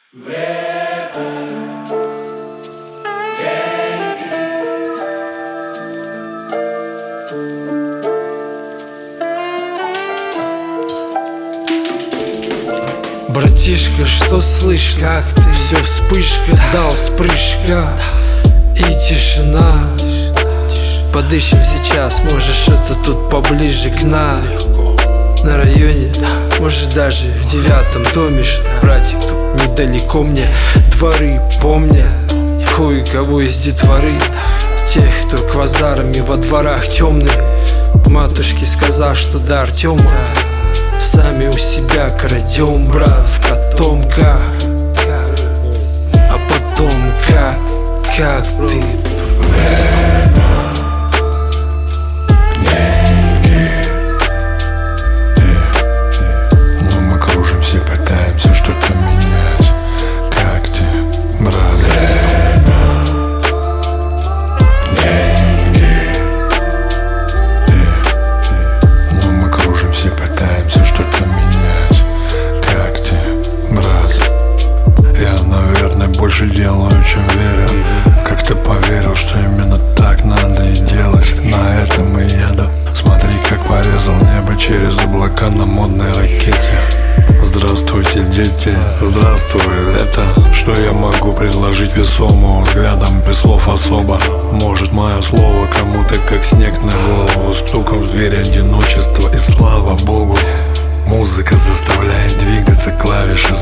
Братишка, что слышно? Как ты? Все вспышка, дал спрыжка и тишина. Подыщем сейчас, может что-то тут поближе к нам. На районе, может даже в 9-м доме. Братик, тут недалеко мне дворы помня. Кое-кого из детворы, тех, кто квазарами во дворах темных. Матушке сказал, что до Артема сами у себя крадем, брат, в котомках. А потом как ты? Но мы кружимся, пытаемся что-то менять. Как ты, брат? Но мы кружимся, пытаемся что-то менять. Как ты, брат? Я, наверное, больше делаю, чем верю. Как-то поверил, что именно так надо и делать. На этом и еду. Смотри, как порезал небо через облака на модной ракете. Здравствуйте, дети, здравствуй, это что я могу предложить весомого взглядом без слов особо. Может, мое слово кому-то как снег на голову, стуком в дверь одиночества, и слава богу. Музыка заставляет двигаться, клавиши